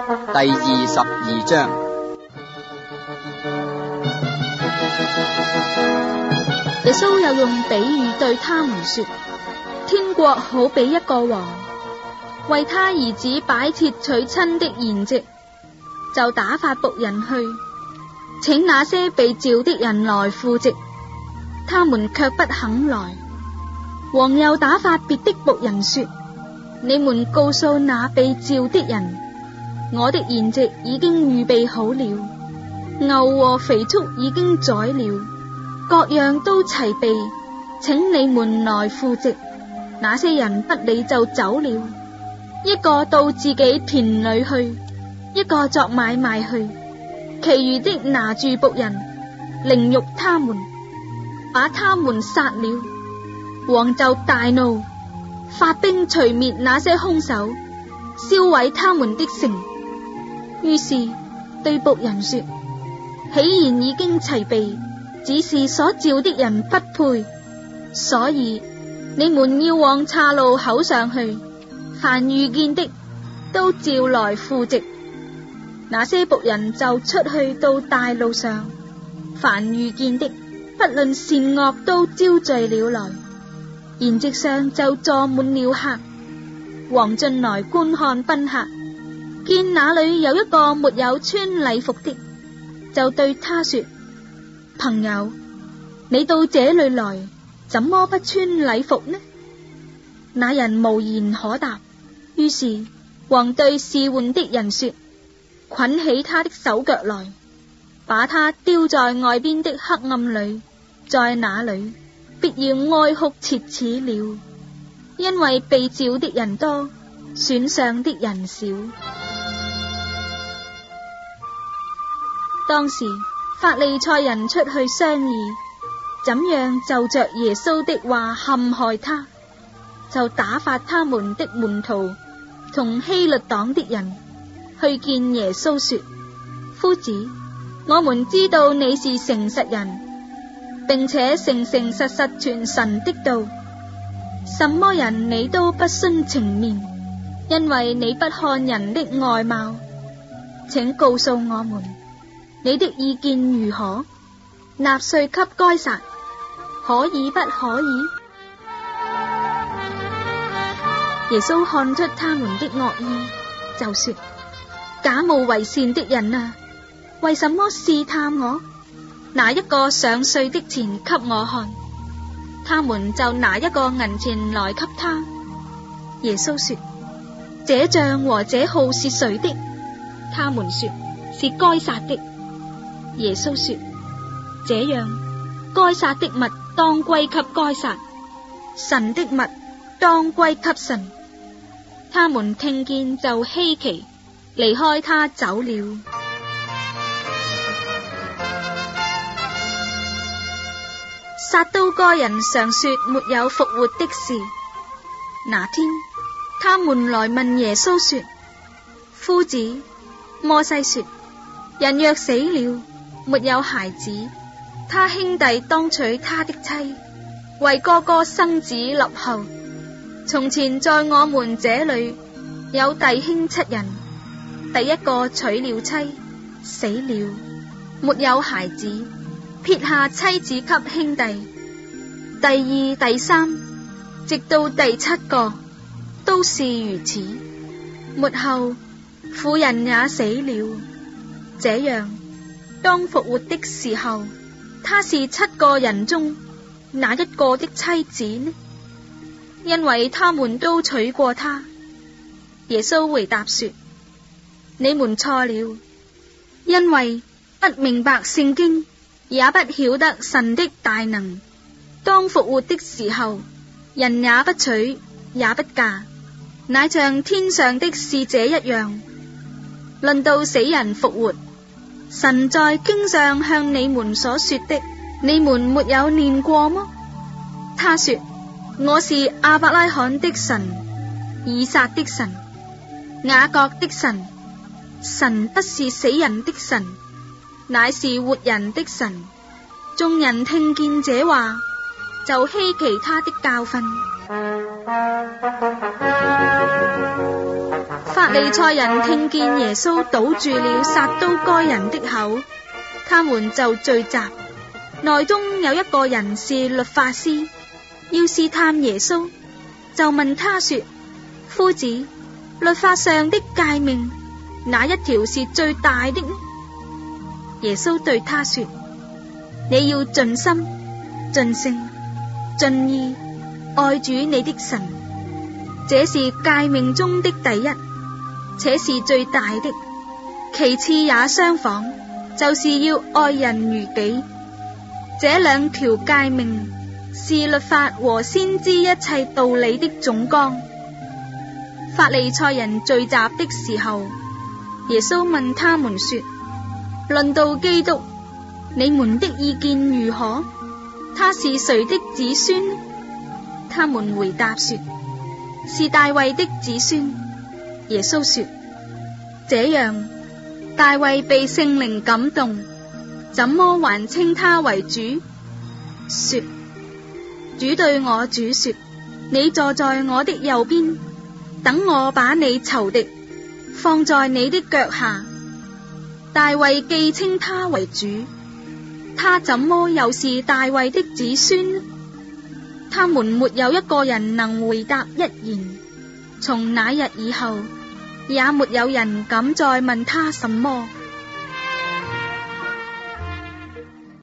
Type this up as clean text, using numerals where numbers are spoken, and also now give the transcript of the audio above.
第22章。 耶穌又用比喻對他們說，天國好比一個王，為他兒子擺設娶親的筵席，就打發僕人去，請那些被召的人來赴席，他們卻不肯來。王又打發別的僕人說，你們告訴那被召的人，我的筵席已經預備好了，牛和肥畜已經宰了，各樣都齊備，請你們來赴席。那些人不理就走了，一個到自己田裏去，一個作買賣去，其餘的拿住僕人，凌辱他們，把他們殺了。王就大怒，發兵除滅那些兇手，燒毀他們的城。於是對僕人說，喜筵已經齊備，只是所召的人不配，所以你們要往岔路口上去，凡遇見的都召來赴席。那些僕人就出去到大路上，凡遇見的不論善惡都招聚了來，筵席上就坐滿了客。王進來觀看賓客，見那裏有一個沒有穿禮服的，就對他說，朋友，你到這裏來，怎麼不穿禮服呢？那人無言可答。於是王對侍喚的人說，捆起他的手腳來，把他丟在外邊的黑暗裏，在那裏必要哀哭切齒了，因為被召的人多，選上的人少。當時法利賽人出去商議，怎樣就着耶穌的話陷害他，就打發他們的門徒同希律黨的人去見耶穌說，夫子，我們知道你是誠實人，並且誠誠實實傳神的道，什麼人你都不徇情面，因為你不看人的外貌。請告訴我們，你的意見如何？納稅給該撒，可以不可以？耶穌看出他們的惡意，就說，假冒為善的人啊，為什麼試探我？拿一個上稅的錢給我看。他們就拿一個銀錢來給他。耶穌說，這杖和這號是誰的？他們說，是該撒的。耶穌說，這樣，該撒的物當歸給該撒，神的物當歸給神。他們聽見就稀奇，離開他走了。撒都該人常說沒有復活的事。那天，他們來問耶穌說，夫子，摩西說，人若死了，沒有孩子，他兄弟當娶他的妻，為哥哥生子立後。從前在我們這裏有弟兄7人，第一個娶了妻，死了，沒有孩子，撇下妻子給兄弟。第二、第三，直到第7個，都是如此。末後，婦人也死了。這樣，當復活的時候，他是7個人中哪一個的妻子呢？因為他們都娶過他。耶穌回答說，你們錯了，因為不明白聖經，也不曉得神的大能。當復活的時候，人也不娶，也不嫁，乃像天上的使者一樣。論到死人復活，神在經上向你們所說的，你們沒有念過嗎？他說，我是亞伯拉罕的神，以撒的神，雅各的神。神不是死人的神，乃是活人的神。眾人聽見這話，就稀奇他的教訓。 法利賽人聽見耶穌堵住了撒都該人的口，他們就聚集，內中有一個人是律法師，要試探耶穌，就問他說：夫子，律法上的誡命，哪一條是最大的呢？耶穌對他說：你要盡心、盡性、盡意愛主你的神，這是誡命中的第一，且是最大的。其次也相仿，就是要愛人如己。這兩條誡命是律法和先知一切道理的總綱。法利賽人聚集的時候，耶穌問他們說：論到基督，你們的意見如何？他是誰的子孫呢？他們回答說：是大衛的子孫。耶穌說：這樣，大衛被聖靈感動，怎麼還稱他為主？說：主對我主說，你坐在我的右邊，等我把你仇敵放在你的腳下。大衛既稱他為主，他怎麼又是大衛的子孫呢？他們沒有一個人能回答一言。從那日以後，也沒有人敢再問他什麼。